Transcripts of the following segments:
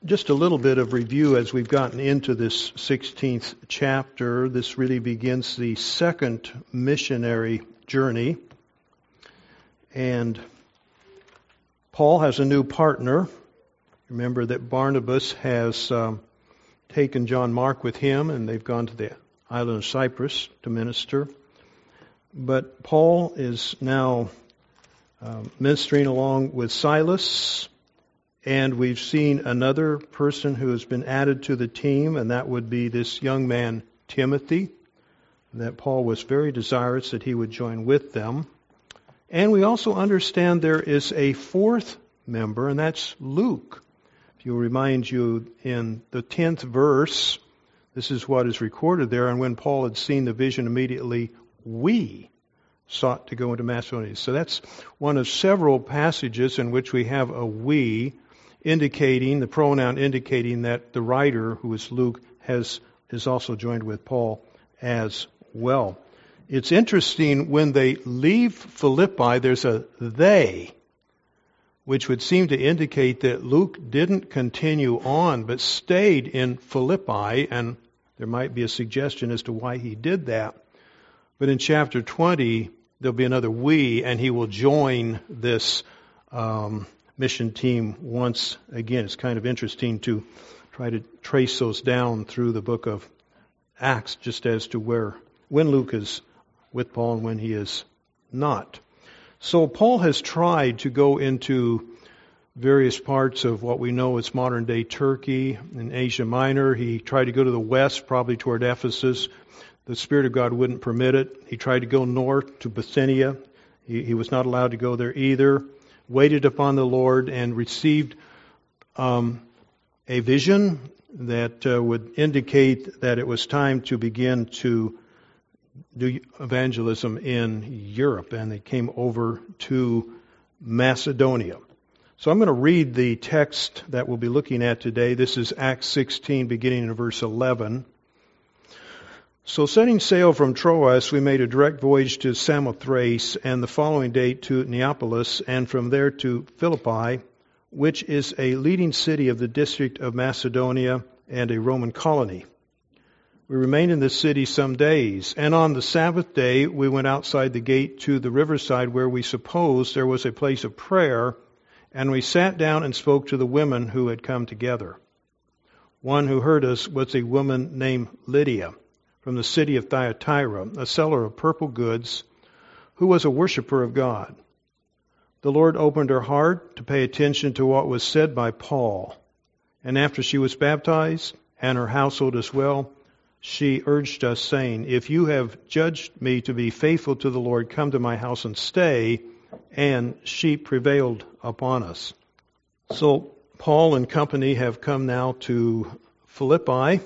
Just a little bit of review as we've gotten into this 16th chapter. This really begins the second missionary journey. And Paul has a new partner. Remember that Barnabas has taken John Mark with him, and they've gone to the island of Cyprus to minister. But Paul is now ministering along with Silas. And we've seen another person who has been added to the team, and that would be this young man, Timothy, that Paul was very desirous that he would join with them. And we also understand there is a fourth member, and that's Luke. If you'll remind you, in the 10th verse, this is what is recorded there, and when Paul had seen the vision, immediately we sought to go into Macedonia. So that's one of several passages in which we have a we, indicating, the pronoun indicating that the writer, who is Luke, is also joined with Paul as well. It's interesting, when they leave Philippi, there's a they, which would seem to indicate that Luke didn't continue on, but stayed in Philippi, and there might be a suggestion as to why he did that. But in chapter 20, there'll be another we, and he will join this mission team once again. It's kind of interesting to try to trace those down through the book of Acts, just as to when Luke is with Paul and when he is not. So Paul has tried to go into various parts of what we know as modern-day Turkey and Asia Minor. He tried to go to the west, probably toward Ephesus. The Spirit of God wouldn't permit it. He tried to go north to Bithynia. He was not allowed to go there either. Waited upon the Lord and received a vision that would indicate that it was time to begin to do evangelism in Europe, and they came over to Macedonia. So I'm going to read the text that we'll be looking at today. This is Acts 16, beginning in verse 11. So setting sail from Troas, we made a direct voyage to Samothrace, and the following day to Neapolis, and from there to Philippi, which is a leading city of the district of Macedonia and a Roman colony. We remained in this city some days, and on the Sabbath day we went outside the gate to the riverside, where we supposed there was a place of prayer, and we sat down and spoke to the women who had come together. One who heard us was a woman named Lydia, from the city of Thyatira, a seller of purple goods, who was a worshiper of God. The Lord opened her heart to pay attention to what was said by Paul. And after she was baptized, and her household as well, she urged us, saying, "If you have judged me to be faithful to the Lord, come to my house and stay." And she prevailed upon us. So Paul and company have come now to Philippi.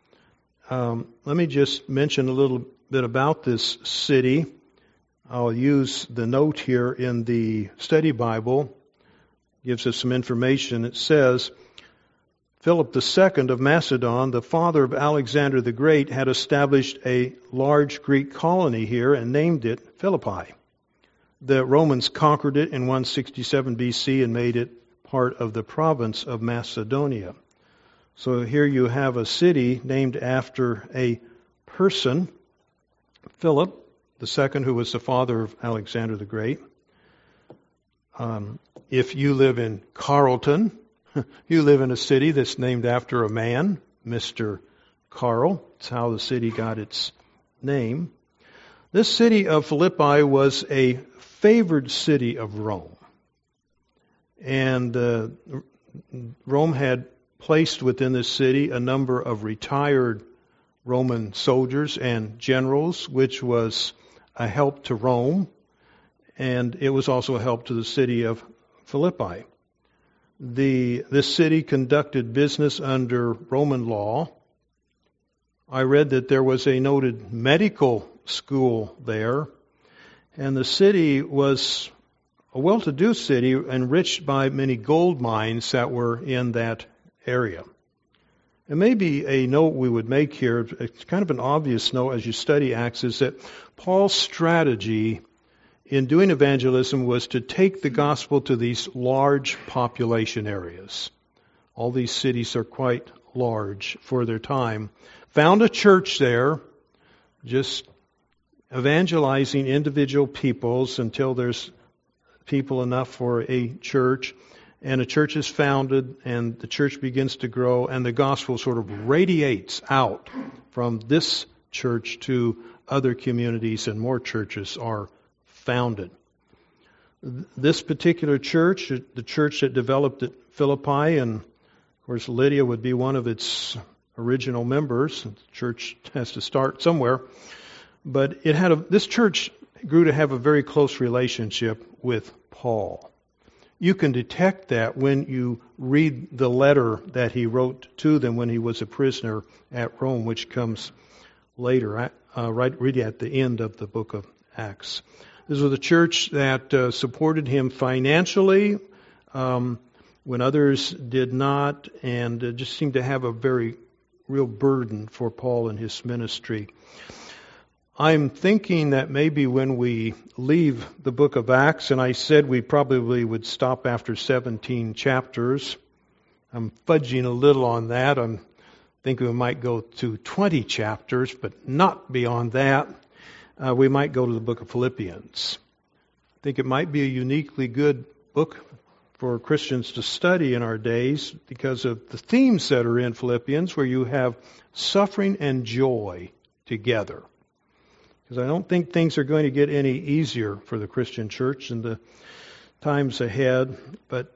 Let me just mention a little bit about this city. I'll use the note here in the study Bible. It gives us some information. It says, Philip II of Macedon, the father of Alexander the Great, had established a large Greek colony here and named it Philippi. The Romans conquered it in 167 BC and made it part of the province of Macedonia. So here you have a city named after a person, Philip II, who was the father of Alexander the Great. If you live in Carlton, you live in a city that's named after a man, Mr. Carl. That's how the city got its name. This city of Philippi was a favored city of Rome. And Rome had placed within this city a number of retired Roman soldiers and generals, which was a help to Rome, and it was also a help to the city of Philippi. This city conducted business under Roman law. I read that there was a noted medical school there, and the city was a well-to-do city enriched by many gold mines that were in that area. And maybe a note we would make here, it's kind of an obvious note as you study Acts, is that Paul's strategy in doing evangelism was to take the gospel to these large population areas. All these cities are quite large for their time. Found a church there, just evangelizing individual peoples until there's people enough for a church. And a church is founded, and the church begins to grow, and the gospel sort of radiates out from this church to other communities, and more churches are founded. This particular church, the church that developed at Philippi, and of course Lydia would be one of its original members. The church has to start somewhere. But this church grew to have a very close relationship with Paul. You can detect that when you read the letter that he wrote to them when he was a prisoner at Rome, which comes later, right really at the end of the book of Acts. This was a church that supported him financially when others did not, and just seemed to have a very real burden for Paul and his ministry. I'm thinking that maybe when we leave the book of Acts, and I said we probably would stop after 17 chapters. I'm fudging a little on that. I'm thinking we might go to 20 chapters, but not beyond that. We might go to the book of Philippians. I think it might be a uniquely good book for Christians to study in our days because of the themes that are in Philippians, where you have suffering and joy together. Because I don't think things are going to get any easier for the Christian church in the times ahead. But,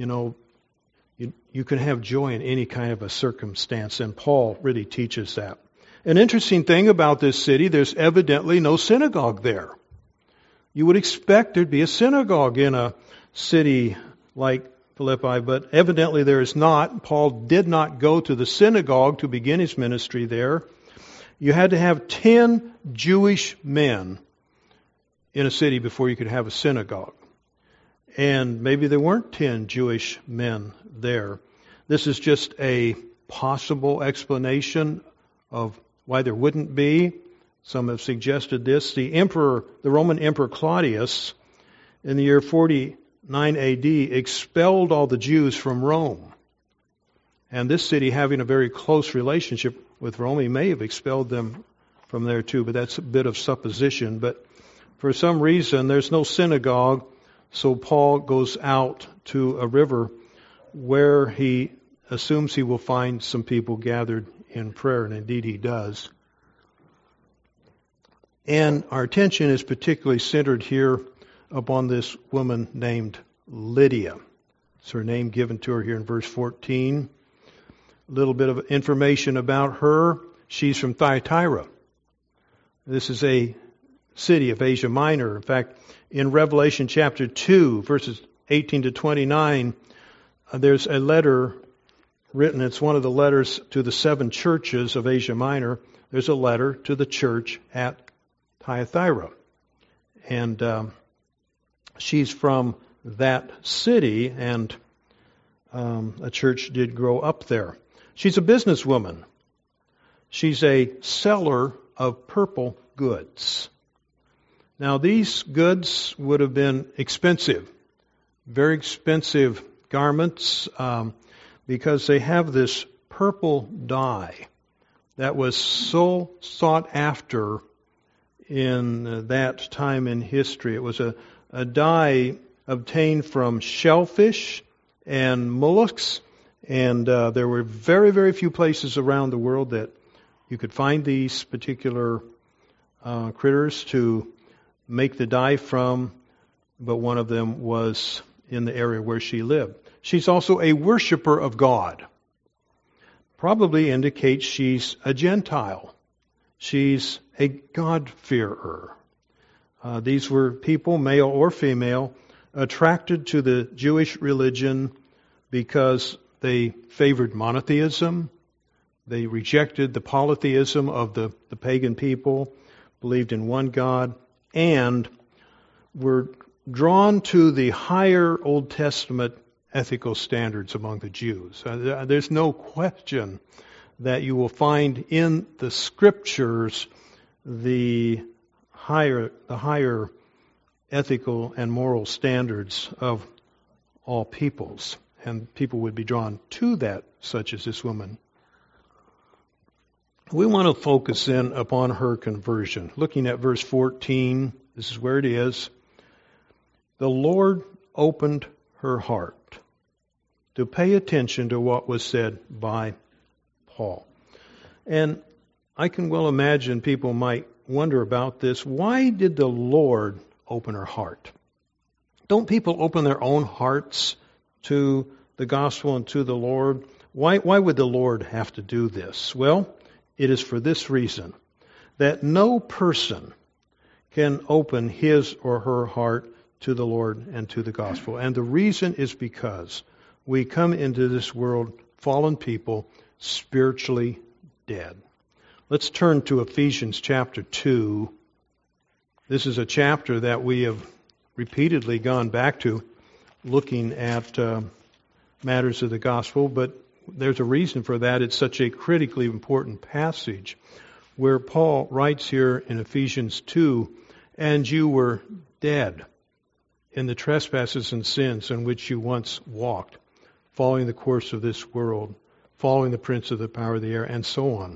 you can have joy in any kind of a circumstance, and Paul really teaches that. An interesting thing about this city, there's evidently no synagogue there. You would expect there'd be a synagogue in a city like Philippi, but evidently there is not. Paul did not go to the synagogue to begin his ministry there. You had to have 10 Jewish men in a city before you could have a synagogue. And maybe there weren't 10 Jewish men there. This is just a possible explanation of why there wouldn't be. Some have suggested this. The Roman Emperor Claudius, in the year 49 AD, expelled all the Jews from Rome. And this city, having a very close relationship with Rome, he may have expelled them from there too, but that's a bit of supposition. But for some reason, there's no synagogue, so Paul goes out to a river where he assumes he will find some people gathered in prayer, and indeed he does. And our attention is particularly centered here upon this woman named Lydia. It's her name given to her here in verse 14. A little bit of information about her. She's from Thyatira. This is a city of Asia Minor. In fact, in Revelation chapter 2, verses 18 to 29, there's a letter written. It's one of the letters to the 7 churches of Asia Minor. There's a letter to the church at Thyatira. And she's from that city, and a church did grow up there. She's a businesswoman. She's a seller of purple goods. Now, these goods would have been expensive, very expensive garments, because they have this purple dye that was so sought after in that time in history. It was a dye obtained from shellfish and mollusks, and there were very, very few places around the world that you could find these particular critters to make the dye from, but one of them was in the area where she lived. She's also a worshiper of God. Probably indicates she's a Gentile. She's a God-fearer. These were people, male or female, attracted to the Jewish religion because they favored monotheism. They rejected the polytheism of the pagan people, believed in one God, and were drawn to the higher Old Testament ethical standards among the Jews. There's no question that you will find in the Scriptures the higher ethical and moral standards of all peoples. and people would be drawn to that, such as this woman. We want to focus in upon her conversion. Looking at verse 14, this is where it is. The Lord opened her heart to pay attention to what was said by Paul. And I can well imagine people might wonder about this. Why did the Lord open her heart? Don't people open their own hearts to the gospel and to the Lord? Why would the Lord have to do this? Well, it is for this reason, that no person can open his or her heart to the Lord and to the gospel. And the reason is because we come into this world, fallen people, spiritually dead. Let's turn to Ephesians chapter 2. This is a chapter that we have repeatedly gone back to, looking at matters of the gospel, but there's a reason for that. It's such a critically important passage where Paul writes here in Ephesians 2, and you were dead in the trespasses and sins in which you once walked, following the course of this world, following the prince of the power of the air, and so on.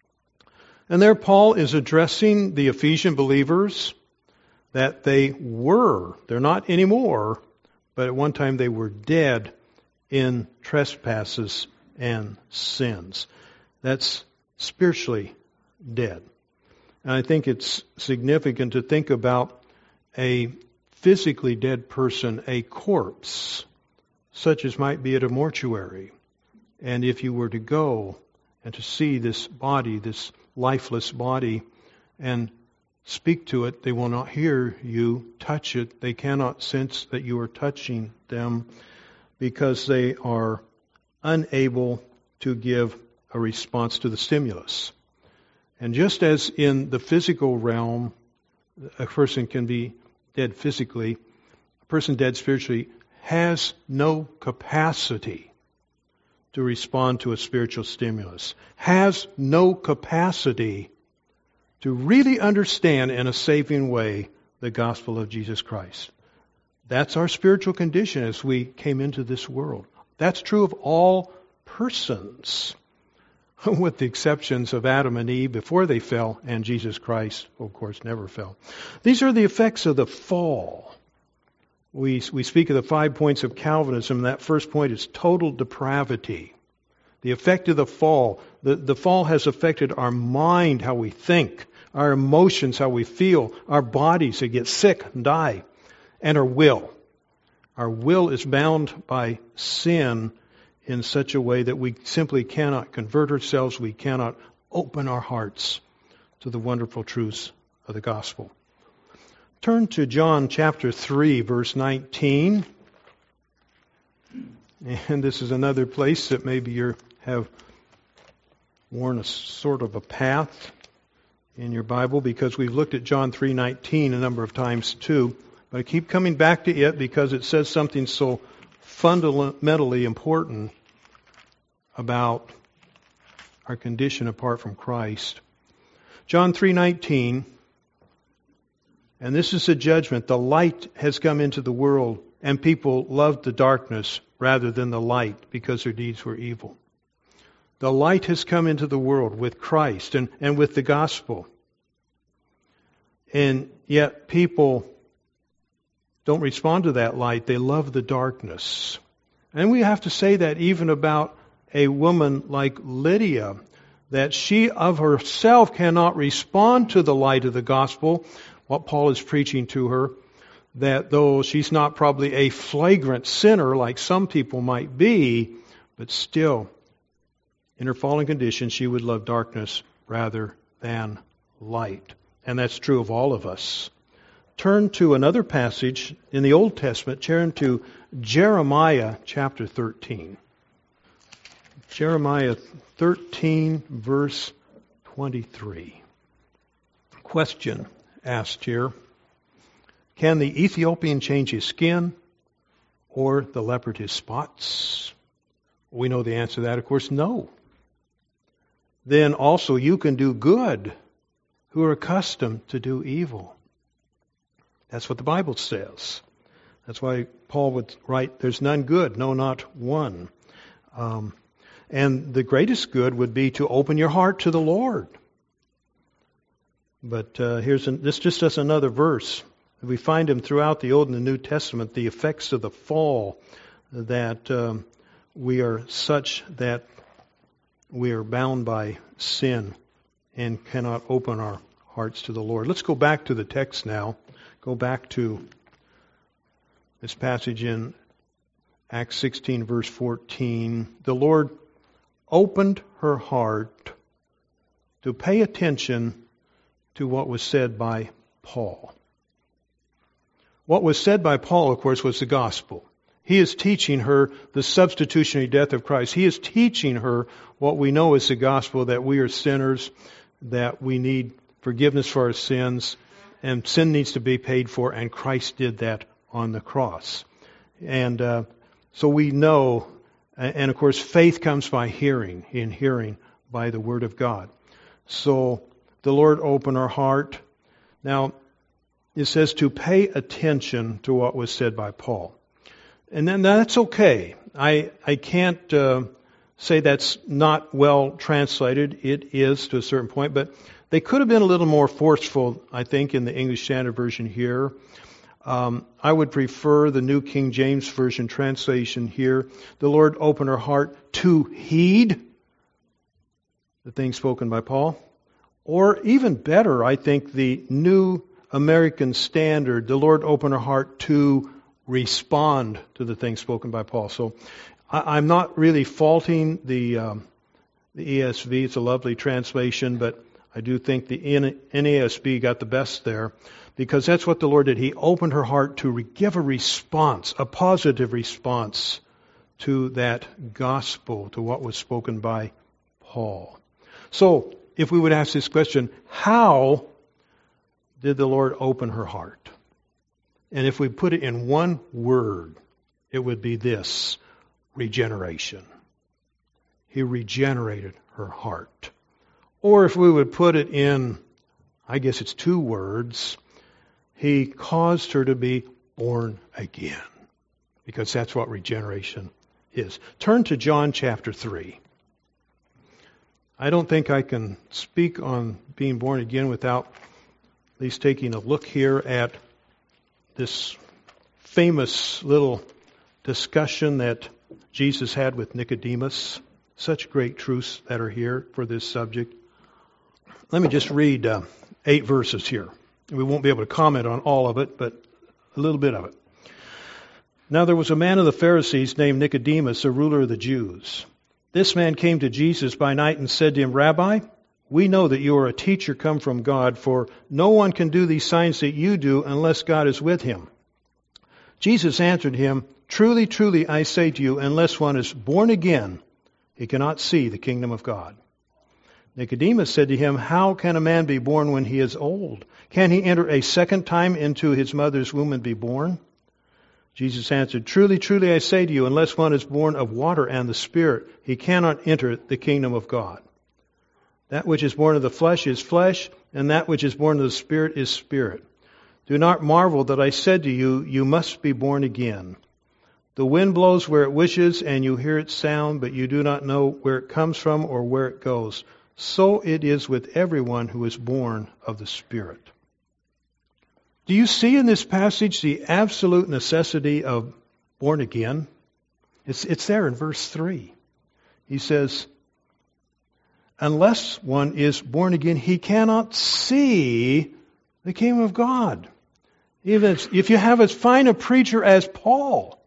And there Paul is addressing the Ephesian believers that they're not anymore, but at one time they were dead in trespasses and sins. That's spiritually dead. And I think it's significant to think about a physically dead person, a corpse, such as might be at a mortuary. And if you were to go and to see this body, this lifeless body, and speak to it, they will not hear you touch it. They cannot sense that you are touching them because they are unable to give a response to the stimulus. And just as in the physical realm, a person can be dead physically, a person dead spiritually has no capacity to respond to a spiritual stimulus, has no capacity to really understand in a saving way the gospel of Jesus Christ. That's our spiritual condition as we came into this world. That's true of all persons, with the exceptions of Adam and Eve before they fell, and Jesus Christ, of course, never fell. These are the effects of the fall. We speak of the 5 points of Calvinism, and that first point is total depravity. The effect of the fall. The fall has affected our mind, how we think, our emotions, how we feel, our bodies that get sick and die, and our will. Our will is bound by sin in such a way that we simply cannot convert ourselves, we cannot open our hearts to the wonderful truths of the gospel. Turn to John chapter 3, verse 19. And this is another place that maybe you have worn a sort of a path in your Bible, because we've looked at John 3:19 a number of times too. But I keep coming back to it because it says something so fundamentally important about our condition apart from Christ. John 3:19, and this is a judgment. The light has come into the world, and people loved the darkness rather than the light because their deeds were evil. The light has come into the world with Christ and with the gospel. And yet people don't respond to that light. They love the darkness. And we have to say that even about a woman like Lydia, that she of herself cannot respond to the light of the gospel, what Paul is preaching to her, that though she's not probably a flagrant sinner like some people might be, but still, in her fallen condition, she would love darkness rather than light. And that's true of all of us. Turn to another passage in the Old Testament. Turn to Jeremiah chapter 13. Jeremiah 13, verse 23. Question asked here. Can the Ethiopian change his skin or the leopard his spots? We know the answer to that, of course, no. Then also you can do good who are accustomed to do evil. That's what the Bible says. That's why Paul would write, there's none good, no, not one. And the greatest good would be to open your heart to the Lord. But this just as another verse. We find him throughout the Old and the New Testament, the effects of the fall, that we are such that we are bound by sin and cannot open our hearts to the Lord. Let's go back to the text now. Go back to this passage in Acts 16, verse 14. The Lord opened her heart to pay attention to what was said by Paul. What was said by Paul, of course, was the gospel. He is teaching her the substitutionary death of Christ. He is teaching her what we know is the gospel, that we are sinners, that we need forgiveness for our sins, and sin needs to be paid for, and Christ did that on the cross. And so we know, and of course faith comes by hearing, in hearing by the Word of God. So the Lord opened our heart. Now, it says to pay attention to what was said by Paul. And then that's okay. I can't say that's not well translated. It is to a certain point, but they could have been a little more forceful, I think, in the English Standard Version here. I would prefer the New King James Version translation here. The Lord opened our heart to heed the things spoken by Paul. Or even better, I think, the New American Standard, the Lord opened our heart to respond to the things spoken by Paul. So I'm not really faulting the ESV. It's a lovely translation, but I do think the NASB got the best there, because that's what the Lord did. He opened her heart to give a response, a positive response to that gospel, to what was spoken by Paul. So, if we would ask this question, how did the Lord open her heart? And if we put it in one word, it would be this: regeneration. He regenerated her heart. Or if we would put it in, I guess it's two words, He caused her to be born again. Because that's what regeneration is. Turn to John chapter 3. I don't think I can speak on being born again without at least taking a look here at this famous little discussion that Jesus had with Nicodemus. Such great truths that are here for this subject. Let me just read 8 verses here. We won't be able to comment on all of it, but a little bit of it. Now there was a man of the Pharisees named Nicodemus, a ruler of the Jews. This man came to Jesus by night and said to him, Rabbi, we know that you are a teacher come from God, for no one can do these signs that you do unless God is with him. Jesus answered him, Truly, truly, I say to you, unless one is born again, he cannot see the kingdom of God. Nicodemus said to him, How can a man be born when he is old? Can he enter a second time into his mother's womb and be born? Jesus answered, Truly, truly, I say to you, unless one is born of water and the Spirit, he cannot enter the kingdom of God. That which is born of the flesh is flesh, and that which is born of the Spirit is spirit. Do not marvel that I said to you, you must be born again. The wind blows where it wishes, and you hear its sound, but you do not know where it comes from or where it goes. So it is with everyone who is born of the Spirit. Do you see in this passage the absolute necessity of born again? It's there in verse 3. He says, unless one is born again, he cannot see the kingdom of God. Even if you have as fine a preacher as Paul,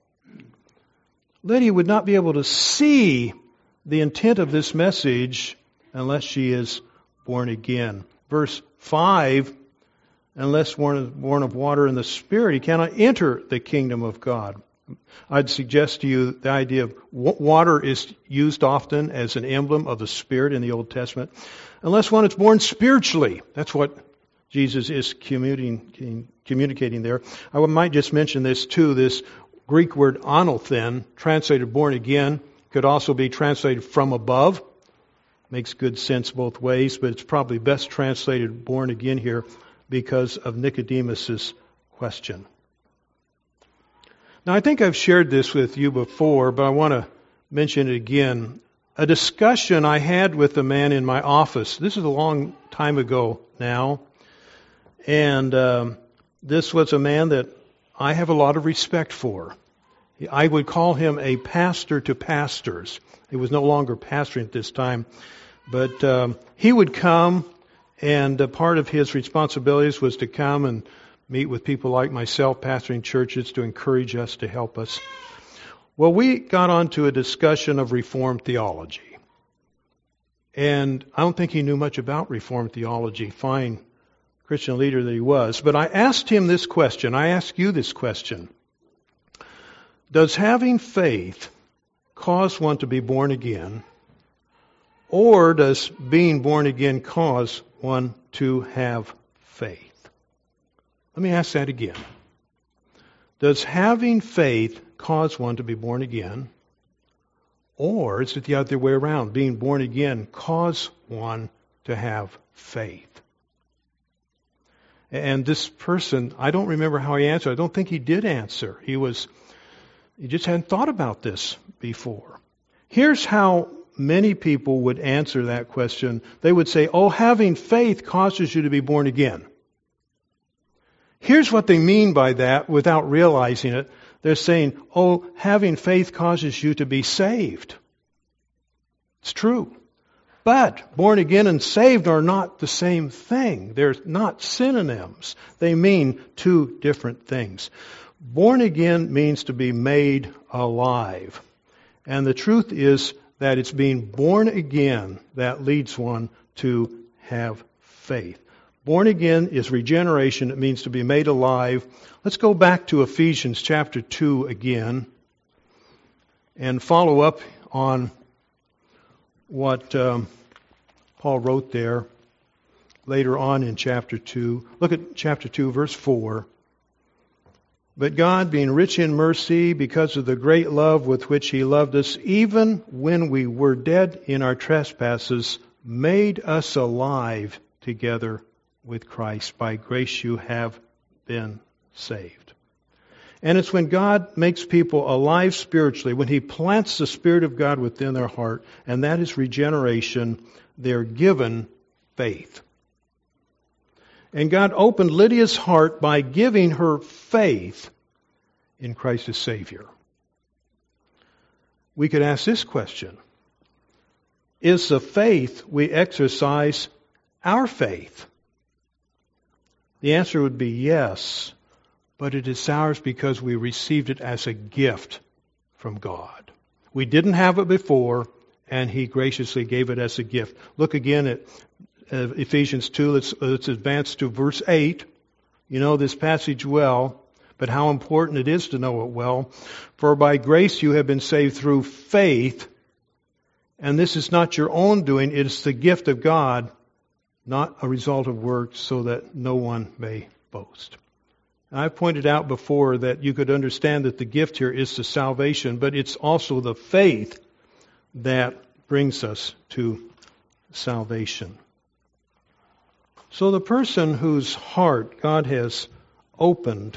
Lydia would not be able to see the intent of this message unless she is born again. Verse 5, unless one is born of water and the Spirit, he cannot enter the kingdom of God. I'd suggest to you the idea of water is used often as an emblem of the Spirit in the Old Testament. Unless one is born spiritually. That's what Jesus is communicating there. I might just mention this too. This Greek word anothen, translated born again, could also be translated from above. Makes good sense both ways, but it's probably best translated born again here because of Nicodemus's question. Now, I think I've shared this with you before, but I want to mention it again. A discussion I had with a man in my office. This is a long time ago now. And this was a man that I have a lot of respect for. I would call him a pastor to pastors. He was no longer pastoring at this time. But he would come, and part of his responsibilities was to come and meet with people like myself, pastoring churches, to encourage us, to help us. Well, we got onto a discussion of Reformed theology. And I don't think he knew much about Reformed theology. Fine Christian leader that he was. But I asked him this question. I ask you this question. Does having faith cause one to be born again? Or does being born again cause one to have faith? Let me ask that again. Does having faith cause one to be born again? Or is it the other way around? Being born again cause one to have faith? And this person, I don't remember how he answered. I don't think he did answer. He just hadn't thought about this before. Here's how many people would answer that question. They would say, having faith causes you to be born again. Here's what they mean by that without realizing it. They're saying, having faith causes you to be saved. It's true. But born again and saved are not the same thing. They're not synonyms. They mean two different things. Born again means to be made alive. And the truth is that it's being born again that leads one to have faith. Born again is regeneration. It means to be made alive. Let's go back to Ephesians chapter 2 again and follow up on what Paul wrote there later on in chapter 2. Look at chapter 2, verse 4. But God, being rich in mercy, because of the great love with which He loved us, even when we were dead in our trespasses, made us alive together with Christ. By grace you have been saved. And it's when God makes people alive spiritually, when He plants the Spirit of God within their heart, and that is regeneration, they're given faith. And God opened Lydia's heart by giving her faith in Christ as Savior. We could ask this question. Is the faith we exercise our faith? The answer would be yes, but it is ours because we received it as a gift from God. We didn't have it before, and He graciously gave it as a gift. Look again at Ephesians 2. Let's advance to verse 8. You know this passage well, but how important it is to know it well. For by grace you have been saved through faith, and this is not your own doing, it is the gift of God, not a result of works, so that no one may boast. And I pointed out before that you could understand that the gift here is the salvation, but it's also the faith that brings us to salvation. So the person whose heart God has opened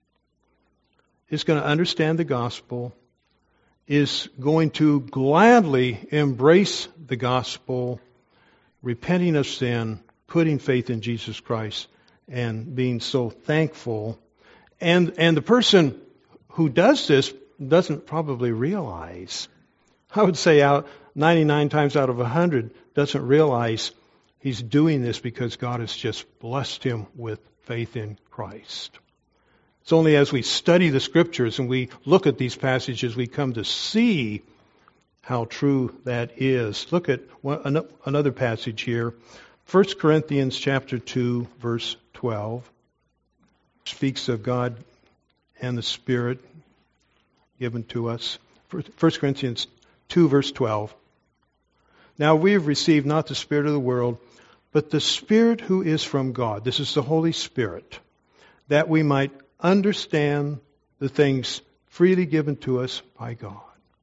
is going to understand the gospel, is going to gladly embrace the gospel, repenting of sin, putting faith in Jesus Christ, and being so thankful. And the person who does this doesn't probably realize, I would say 99 times out of 100, doesn't realize he's doing this because God has just blessed him with faith in Christ. It's only as we study the Scriptures and we look at these passages we come to see how true that is. Look at another passage here. 1 Corinthians chapter 2, verse 12. Speaks of God and the Spirit given to us. 1 Corinthians 2, verse 12. Now we have received not the Spirit of the world, but the Spirit who is from God. This is the Holy Spirit, that we might understand the things freely given to us by God.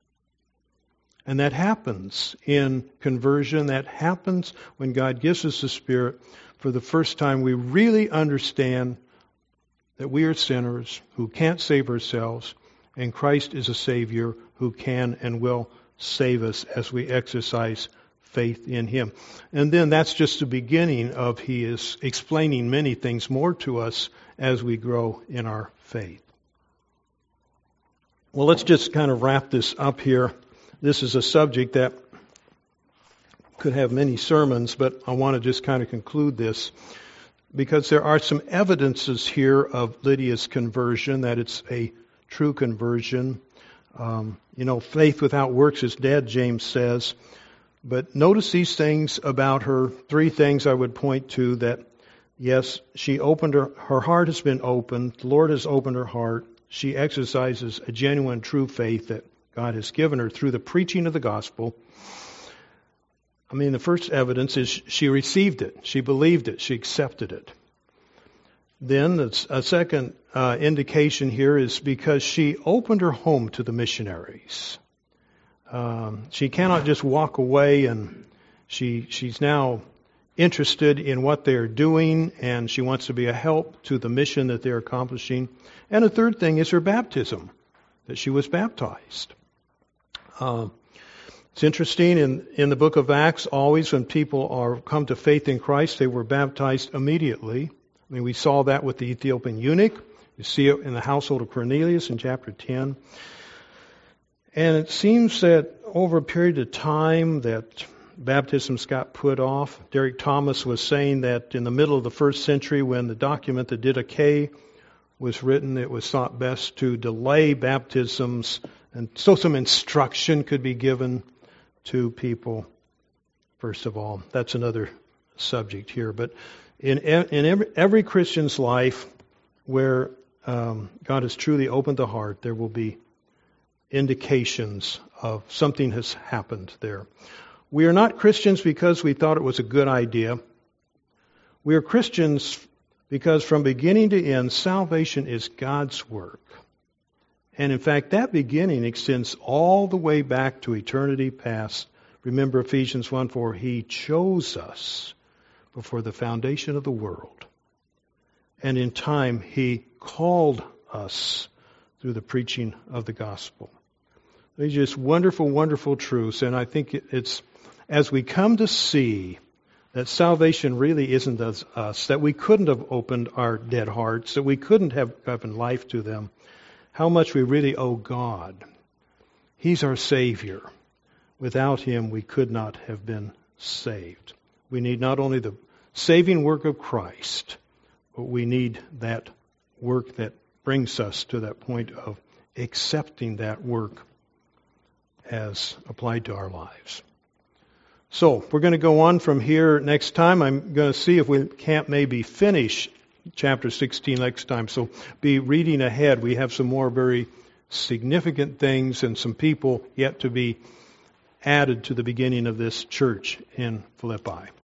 And that happens in conversion. That happens when God gives us the Spirit. For the first time, we really understand that we are sinners who can't save ourselves, And Christ is a Savior who can and will save us as we exercise faith in Him. And then that's just the beginning of He is explaining many things more to us as we grow in our faith. Well, let's just kind of wrap this up here. This is a subject that could have many sermons, but I want to just kind of conclude this because there are some evidences here of Lydia's conversion, that it's a true conversion. Faith without works is dead, James says. But notice these things about her, three things I would point to that, yes, she opened her heart has been opened, the Lord has opened her heart. She exercises a genuine, true faith that God has given her through the preaching of the gospel. The first evidence is she received it, she believed it, she accepted it. Then a second indication here is because she opened her home to the missionaries. She cannot just walk away, and she's now interested in what they're doing, and she wants to be a help to the mission that they're accomplishing. And a third thing is her baptism, that she was baptized. It's interesting, in the book of Acts, always when people come to faith in Christ, they were baptized immediately. We saw that with the Ethiopian eunuch. You see it in the household of Cornelius in chapter 10. And it seems that over a period of time that baptisms got put off. Derek Thomas was saying that in the middle of the first century, when the document, the Didache, was written, it was thought best to delay baptisms, and so some instruction could be given to people, first of all. That's another subject here. But in every Christian's life where God has truly opened the heart, there will be indications of something has happened there. We are not Christians because we thought it was a good idea. We are Christians because from beginning to end, salvation is God's work. And in fact, that beginning extends all the way back to eternity past. Remember Ephesians 1:4, He chose us before the foundation of the world. And in time, He called us through the preaching of the gospel. These are just wonderful, wonderful truths. And I think it's, as we come to see that salvation really isn't us, that we couldn't have opened our dead hearts, that we couldn't have given life to them, how much we really owe God. He's our Savior. Without Him, we could not have been saved. We need not only the saving work of Christ, but we need that work that brings us to that point of accepting that work as applied to our lives. So, we're going to go on from here next time. I'm going to see if we can't maybe finish chapter 16 next time. So, be reading ahead. We have some more very significant things and some people yet to be added to the beginning of this church in Philippi.